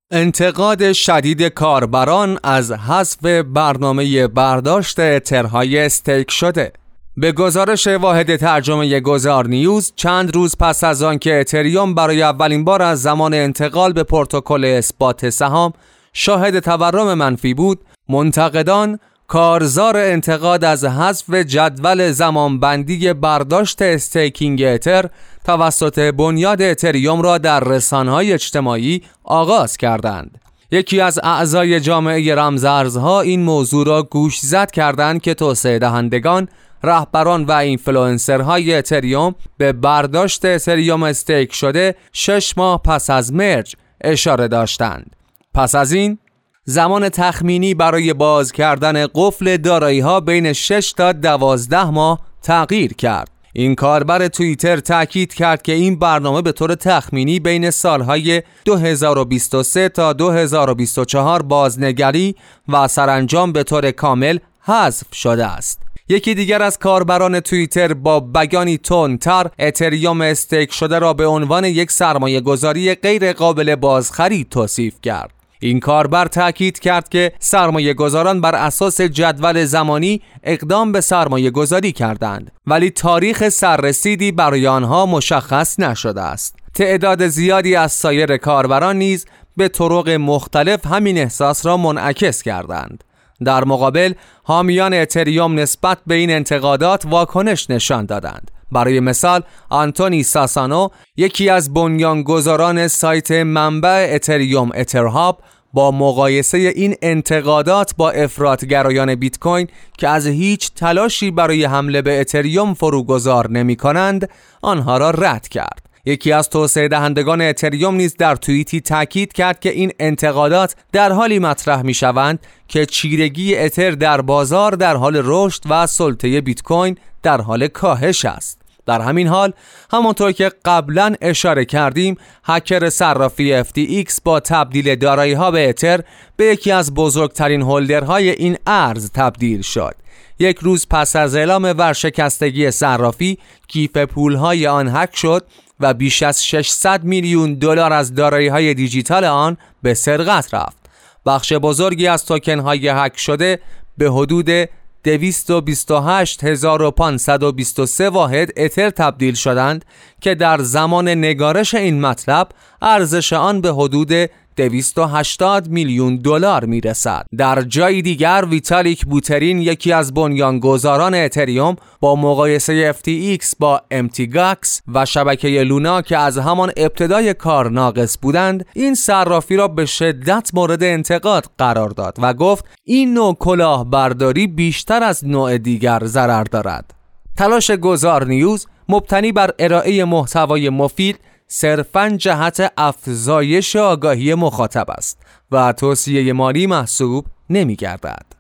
انتقاد شدید کاربران از حذف برنامه برداشت اترهای استیک شده. به گزارش واحد ترجمه گذار نیوز، چند روز پس از آن که اتریوم برای اولین بار از زمان انتقال به پروتکل اثبات سهام شاهد تورم منفی بود، منتقدان کارزار انتقاد از حذف جدول زمانبندی برداشت استیکینگ اتر توسط بنیاد اتریوم را در رسانه‌های اجتماعی آغاز کردند. یکی از اعضای جامعه رمزارزها این موضوع را گوشزد کردند که توسعه دهندگان، رهبران و اینفلوئنسرهای اتریوم به برداشت اتریوم استیک شده 6 ماه پس از مرج اشاره داشتند. پس از این زمان تخمینی برای باز کردن قفل دارایی‌ها بین 6 تا 12 ماه تغییر کرد. این کاربر توییتر تاکید کرد که این برنامه به طور تخمینی بین سالهای 2023 تا 2024 بازنگری و سرانجام به طور کامل حذف شده است. یکی دیگر از کاربران توییتر با بیانی تندتر اتریوم استیک شده را به عنوان یک سرمایه گذاری غیر قابل بازخرید توصیف کرد. این کاربر تاکید کرد که سرمایه گذاران بر اساس جدول زمانی اقدام به سرمایه گذاری کردند، ولی تاریخ سررسیدی برای آنها مشخص نشده است. تعداد زیادی از سایر کاربران نیز به طرق مختلف همین احساس را منعکس کردند. در مقابل، حامیان اتریوم نسبت به این انتقادات واکنش نشان دادند. برای مثال، آنتونی ساسانو، یکی از بنیانگذاران سایت منبع اتریوم اترهاب، با مقایسه این انتقادات با افراطگرایان بیت کوین که از هیچ تلاشی برای حمله به اتریوم فروگذار نمی کنند، آنها را رد کرد. یکی از توسعه دهندگان اتریوم نیز در توییتی تاکید کرد که این انتقادات در حالی مطرح می شوند که چیرگی اتر در بازار در حال رشد و سلطه بیت کوین در حال کاهش است. در همین حال، همانطور که قبلا اشاره کردیم، هکر صرافی FTX با تبدیل دارایی‌ها به اتر به یکی از بزرگترین هولدرهای این ارز تبدیل شد. یک روز پس از اعلام ورشکستگی صرافی، کیف پولهای آن هک شد و بیش از 600 میلیون دلار از دارایی‌های دیجیتال آن به سرقت رفت. بخش بزرگی از توکن‌های هک شده به حدود 228523 واحد اتر تبدیل شدند که در زمان نگارش این مطلب ارزش آن به حدود 280 میلیون دلار میرسد. در جای دیگر، ویتالیک بوترین، یکی از بنیانگذاران اتریوم، با مقایسه FTX با MTGOX و شبکه لونا که از همان ابتدای کار ناقص بودند، این صرافی را به شدت مورد انتقاد قرار داد و گفت این نوع کلاهبرداری بیشتر از نوع دیگر ضرر دارد. تلاش گذار نیوز مبتنی بر ارائه محتوای مفید صرفاً جهت افزایش آگاهی مخاطب است و توصیه مالی محسوب نمی گردد.